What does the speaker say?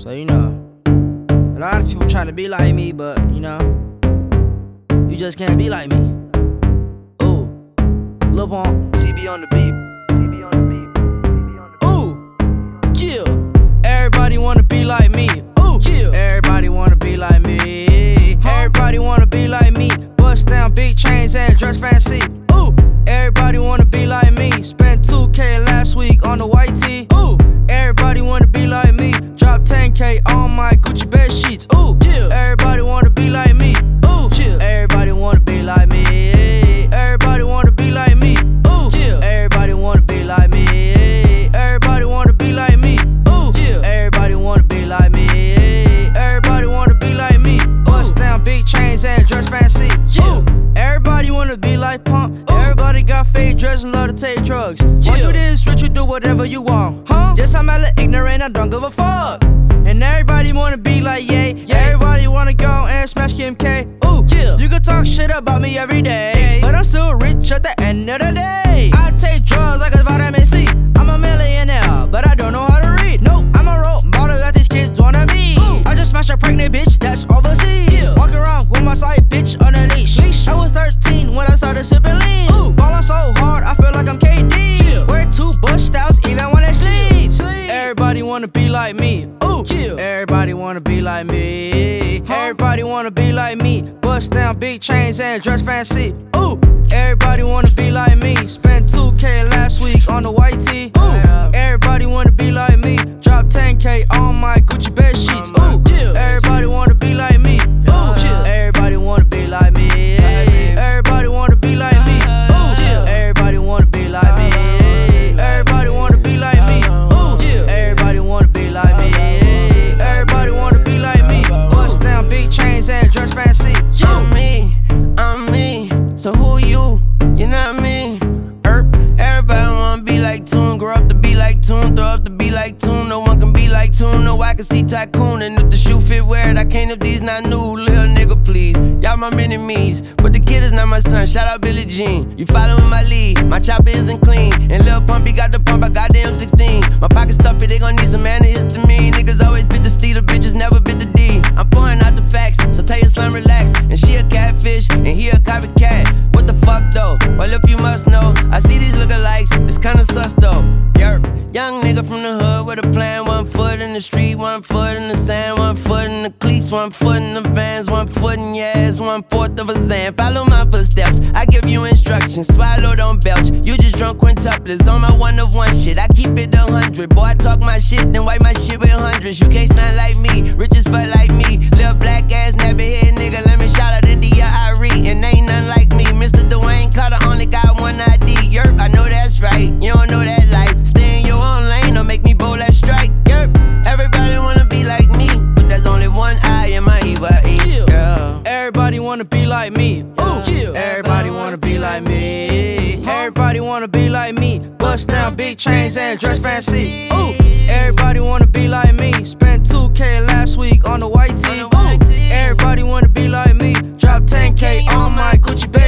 So, you know, a lot of people trying to be like me, but, you know, you just can't be like me. Ooh, Lil Pump, CB on the beat. Ooh, yeah. Everybody wanna be like me. Ooh, yeah. Everybody wanna be like me. Everybody wanna be like me. Bust down big chains and dress fancy. Ooh, everybody wanna be like me. Spent 2K last week on the white tee. Ooh, everybody wanna be like me. Drop 10K on my Gucci bed sheets. Ooh, yeah. Everybody wanna be like me. Ooh, yeah. Everybody wanna be like me. Everybody wanna be like me. Ooh, yeah. Everybody wanna be like me. Everybody wanna be like me. Ooh, yeah. Everybody wanna be like me. Everybody wanna be like me. Bust down big chains and dress fancy. Yeah. Everybody wanna be like Pump. Everybody got fake dreads and love to take drugs. While you this rich, you do whatever you want. Huh? Yes, I'm hella ignorant, I don't give a fuck. And everybody wanna be like Ye. Everybody wanna go and smash Kim K. Ooh, yeah. You can talk shit about me every day, but I'm still rich at the end of the day. I take drugs like it's vitamin C. I'm a millionaire, but I don't know how to read. Nope, I'm a role model that these kids wanna be. Ooh. I just smashed a pregnant bitch that's overseas. Yeah. Walking around with my side bitch on a leash. I was 13 when I started sipping lean. Ooh, ballin' so hard, I feel like I'm KD. Yeah. Wear 2 Bush styles even when I sleep. Everybody wanna be like me. Ooh, yeah. Everybody wanna be like me. Everybody wanna be like me. Bust down big chains and dress fancy. Ooh, everybody wanna be like me. Spent 2K last week on the white tee. Ooh, everybody wanna be like me. Drop 10K on my Gucci bed sheets. Ooh, yeah. Everybody wanna be like me. Ooh, yeah. Everybody wanna be like me. Everybody wanna be like me. Ooh, yeah. Everybody wanna be like me. Everybody wanna be like me. Ooh, yeah. Everybody wanna be like me. Everybody wanna be like me. Bust down big chains and dress fancy. I'm me. So who you? You know what I mean? Everybody wanna be like Tune. Grow up to be like Tune. Throw up to be like Tune. No one can be like Tune. No, I can see Tycoon. And if the shoe fit, wear it. I can't if these not new. Little nigga, please. Y'all my mini-me's. But the kid is not my son. Shout out Billie Jean. You following my lead. My chopper isn't clean. And Lil Pumpy got the pump. I got the M16. My pocket stuffy. They gon' need some antihistamine. Niggas always bit the C. The bitches never bit the D. I'm pouring out the facts. So tell your slime relax. And she a catfish. And he a copycat. What the fuck though? Well, if you must know, I see these lookalikes. It's kinda sus though. Yerp. Young nigga from the hood with a plan. 1 foot in the street, 1 foot in the sand, 1 foot in the cleats, 1 foot in the vans, 1 foot in your ass, 1/4 of a Zan. Follow my footsteps, I give you instructions. Swallow, don't belch. You just drunk quintuplets on my 1 of 1 shit. I keep it 100. Boy, I talk my shit, then wipe my shit with hundreds. You can't stand like me, rich as fuck like me. Little black ass, nappy head nigga. Let me shout out India Irie. And ain't none like me. Mr. Dwayne Carter only got 1 ID. Yerp, I know that's right. You don't know that life. Stay in your own lane, don't make me bowl that strike. Yerp, everybody wanna be like me, but there's only 1 eye in my EYE. Yeah. Everybody wanna be like me. Ooh, yeah. Everybody wanna be like me. Everybody wanna be like me. Bust down big chains and dress fancy. Ooh, everybody wanna be like me. Spent 2K last week on the white tee. Ooh, everybody wanna be like me. Drop 10K on my Gucci bag.